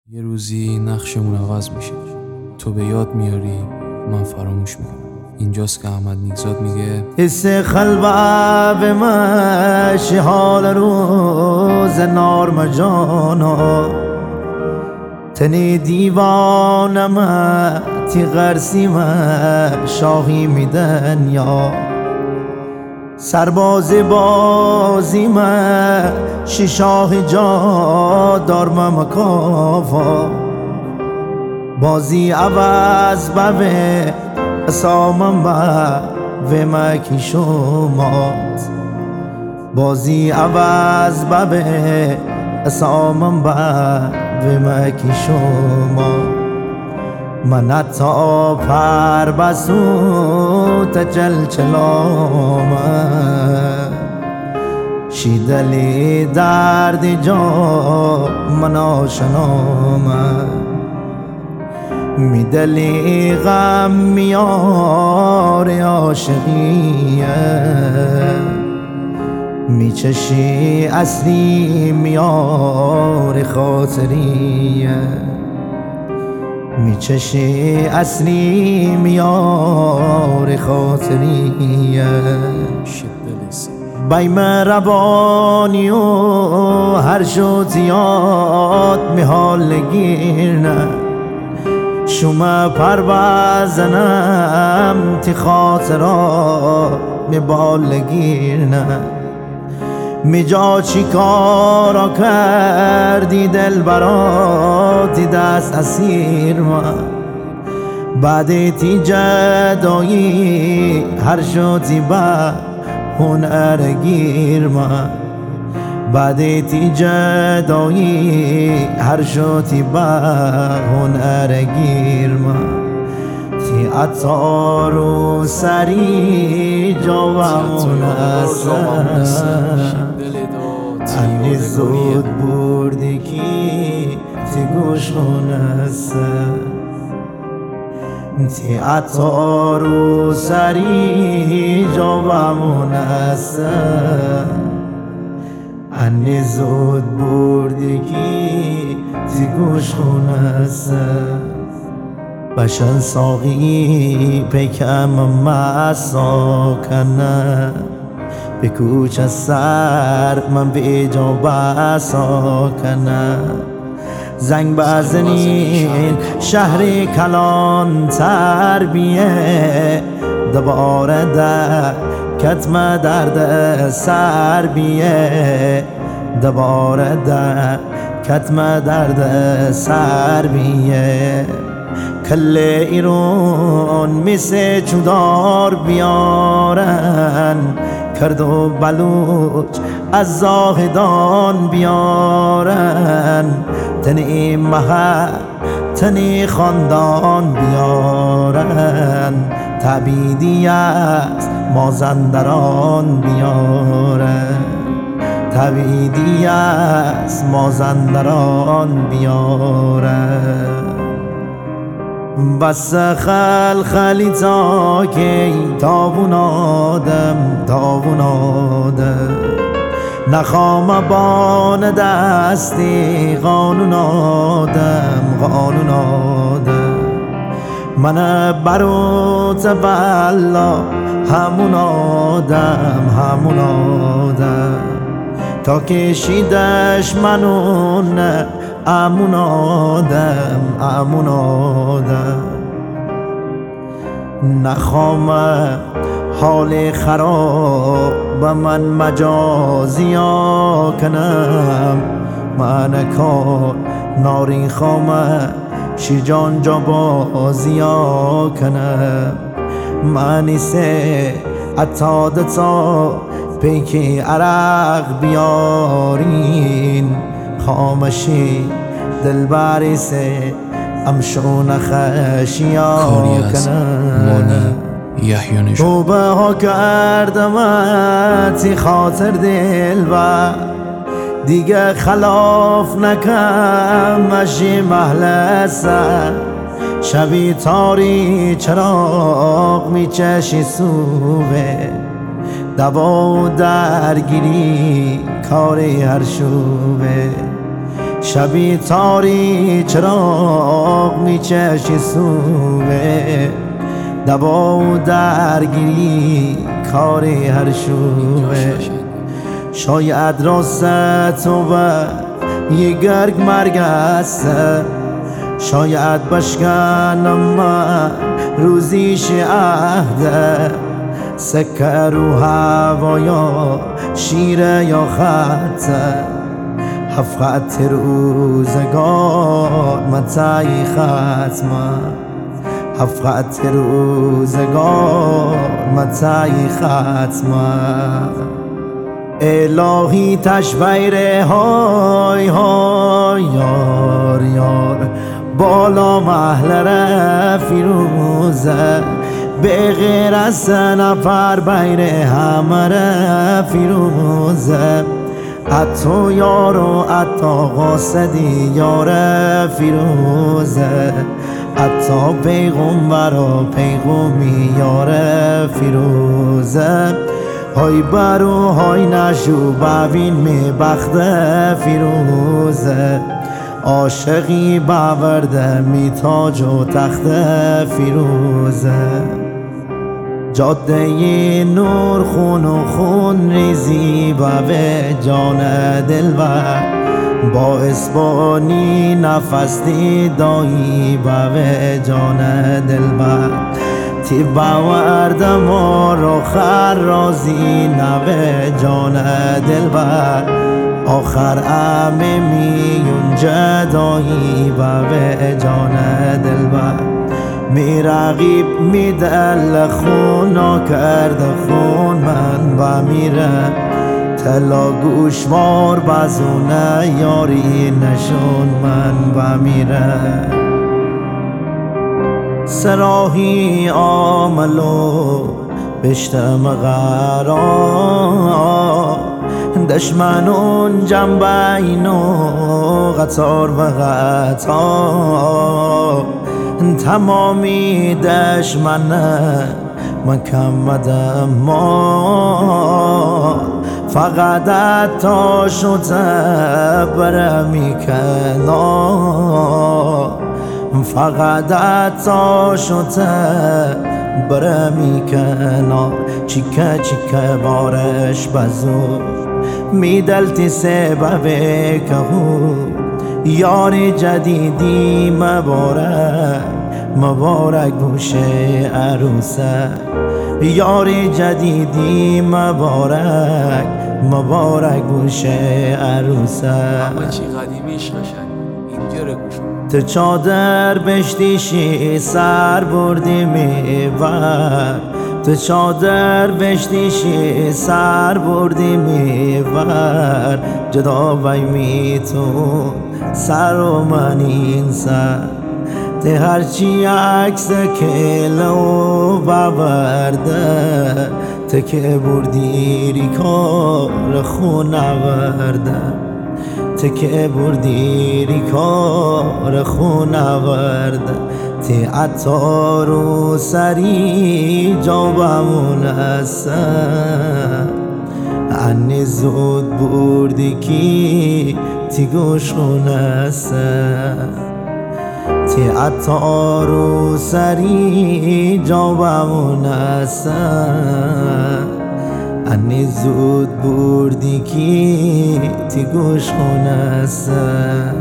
یه روزی نقشمون عوض میشه، تو به یاد میاری، من فراموش میکنم. اینجاست که احمد نیکزاد میگه حس خلوت به مشی حال روز نارم جانا تنی دیوانم تی غرسیم شاهی میدن یا سرباز بازیم ششاه جا دارم مکافا بازی عوض بوه اسامم و مکی شمات بازی عوض بوه اسامم و مکی شما من تا پر بسو تجل چلام شیدلی درد جا من آشنام میدلی غم میار عاشقیه میچشی اصلی میار خاطریه میچشی اصلی میار خاطریه بیم روانی و هر شو زیاد میحال گیرنه شما پروازنم تی خاطرات میبال گیرنه میجا چی کارا کردی دل براتی دست اسیر من بعد تی جدایی هر شوتی با هنر گیر من بعد تی جدایی هر شوتی با هنر گیر من تی عطار و سری جوامون انی زود بردی کی تی گوش خونسته تی عطار و سری جوامون انی زود بردی کی تی گوش خونسته بشن ساقی پیکم مسا کنه به کوچه سر من به جا بسا کنه زنگ بزنین شهر کلان تربیه دوباره در کتم درد سر بیه دوباره در کتم درد سر بیه کل ایرون میسه چودار بیارن کرد و بلوچ از زاهدان بیارن تنی محل تنی خاندان بیارن تعبیدی از مازندران بیارن تعبیدی از مازندران بیارن بس خلی تا که تاون آدم نخوام بان دستی قانون آدم من بروت بلا همون آدم تا کشیدش منون امون آدم نخوام حال خراب به من مجازیا کنم من کار ناری خوام شی جان جا بازیا کنم من سه اتادتا پیکی عرق بیارین خامشی دلبری سه امشون خشیا کنم توبه ها کردم تی خاطر دل و دیگه خلاف نکم مشی محل سر شبی تاری چراغ میچشی سوه دوا و درگیری کار هر شوبه شبی تاری چراغ میچشی سوه دبا و درگیری کاری هر شوه شاید راست و یه گرگ مرگ است شاید بشکنم من روزیش عهده سکه رو هوا یا شیره یا خطه هفت خط روزگار متعی ختمه هفت خط روزگار متعی ختمه الهی تشبیر های های یار یار بالا محلره فیروزه به غیر از 3 نفر بین همه فیروزه حتی یار و حتی قاصدی یار فیروزه حتی پیغمبر و پیغومی یار فیروزه های برو های نشو ببین می بخت فیروزه عاشقی باورده می تاج و تخت فیروزه جاده نور خون و خون ریزی به جان دلبر باعث بانی نفس دیدایی به جان دلبر تی باورد ما رو خرازی نوه جان دلبر آخر همه میون جدایی به جان دلبر می رقیب می دل خونا کرده خون من با میره تلا گوشوار بازونه یاری نشون من با میره سراحی آملو بشتم غرام دشمنون جنبینو قطار و قطار تمامی دشمنه من کمدم ما فقط تا شده برمی کنار فقط تا شده برمی کنار چیکه چیکه بارش بزور میدلتی سبب کهو یار جدیدی مبارک مبارک بوشه عروسه یار جدیدی مبارک مبارک بوشه عروسه چی قدیمیش قشنگ اینجا رو گوش تو چادر بشتیشی سر بردی میور تو چادر بشتیشی سر بردی میور جدا وی میتون سر و من این سر ته هرچی عکس کلو بورده ته که بردی ریکار خون ورده ته که بردی ریکار خون ورده ته عطار و سری جابمون هستن انی زود بردی کی تی گوش خونه هستن تی عطار و سری جابمون هستن انی زود بردی کی تی گوش خونه هستن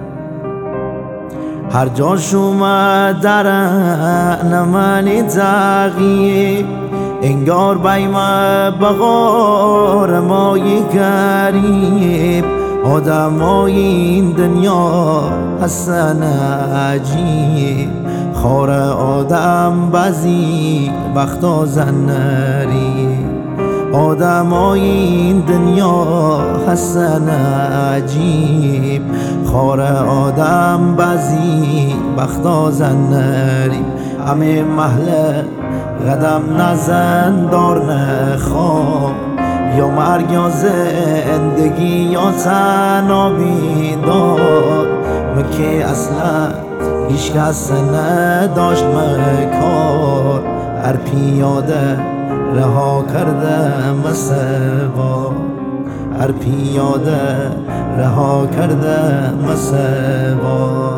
هر جاش اومد درن منی تغییر انگار بیمه بغار مایی قریب آدمای این دنیا هستن عجیب خار آدم بعضی وقتا زنری آدمای این دنیا هستن عجیب خار آدم بعضی وقتا زنری همه محله قدم نزن دار نخواه یا مرگ یا زندگی یا تنها بیدار مکه اصلا هیچ کس نداشت مکار هر پیاده رها کرده مسوا هر پیاده رها کرده مسوا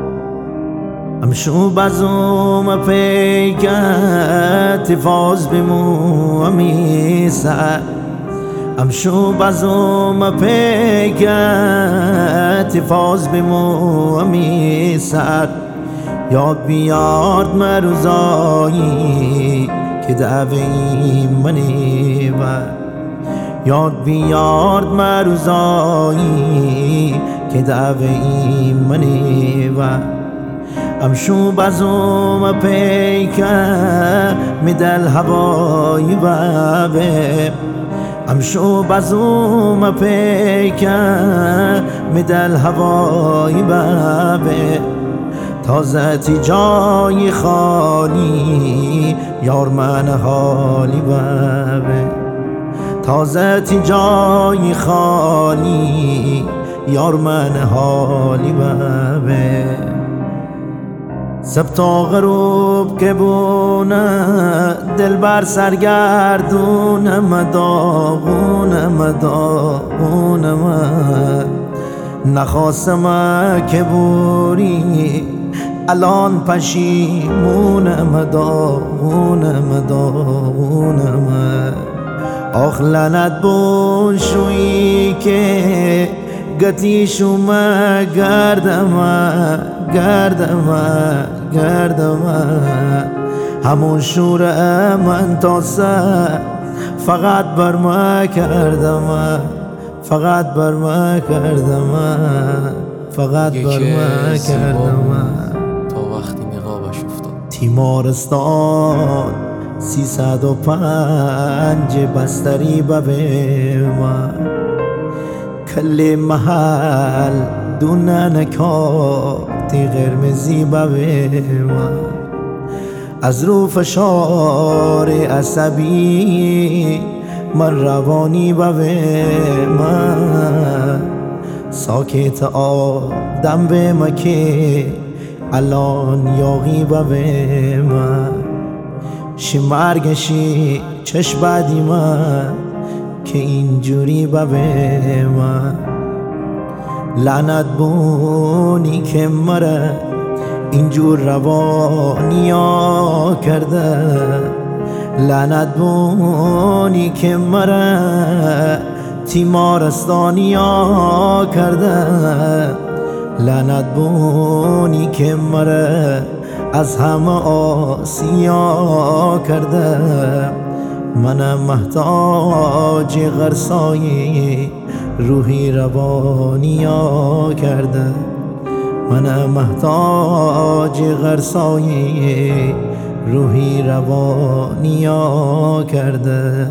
امشو بزوم پیکت تفاز بمو امی سر امشو بزوم پیکت تفاز بمو امی سر یاد بیاد مروزایی که دعوی منی و یاد بیاد مروزایی که دعوی منی و امشو بزوم پیکه میدل هوایی بابه امشو بزوم پیکه میدل هوایی بابه تازه تی جای خالی یار من حالی بابه تازه تی جای خالی یار من حالی بابه سب تا غروب که بونه دل بر سرگردونه مداغونه نخواستم که بوری الان پشیمونه مداغونه آخ لعنت بون شویی که گتی شما گردم همون شور من تا سر فقط بر ما کردم فقط بر ما کردم فقط بر ما کردم تا وقتی نقابش افتاد تیمارستان 305 بستری ببه من کل محل دونه نکاتی قرمزی ببه من از رو فشار عصبی من روانی ببه من ساکت آدم به مکه الان یاغی ببه من مرگشی چشم بعدی من که اینجوری ببه من لعنت بونی که مره اینجور روانیا کرده لعنت بونی که مره تیمارستانیا کرده لعنت بونی که مره از همه آسیا کرده منم محتاج غرسایی روحی روانیا کرده منم محتاج غرسایی روحی روانیا کرده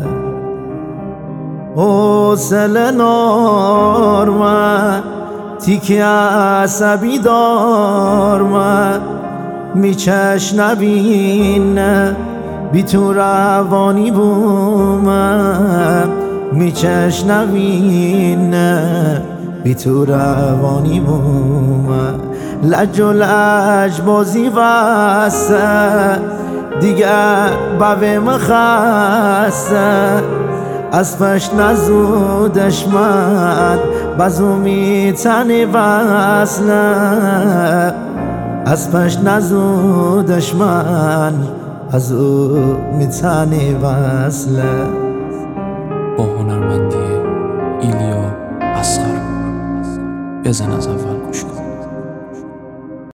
حوصله نار من تیک عصبی دار من میچش نبینه بی تو روانی بومم میچش نبینه بی تو روانی بومم لج و لج بازی وسته دیگر بوه مخسته از پشت نزودش من بزو میتنی وصله از پشت نزودش من از او میتنی وصله با هنرمندی ایلیا اصغر بزن از اول گوش کن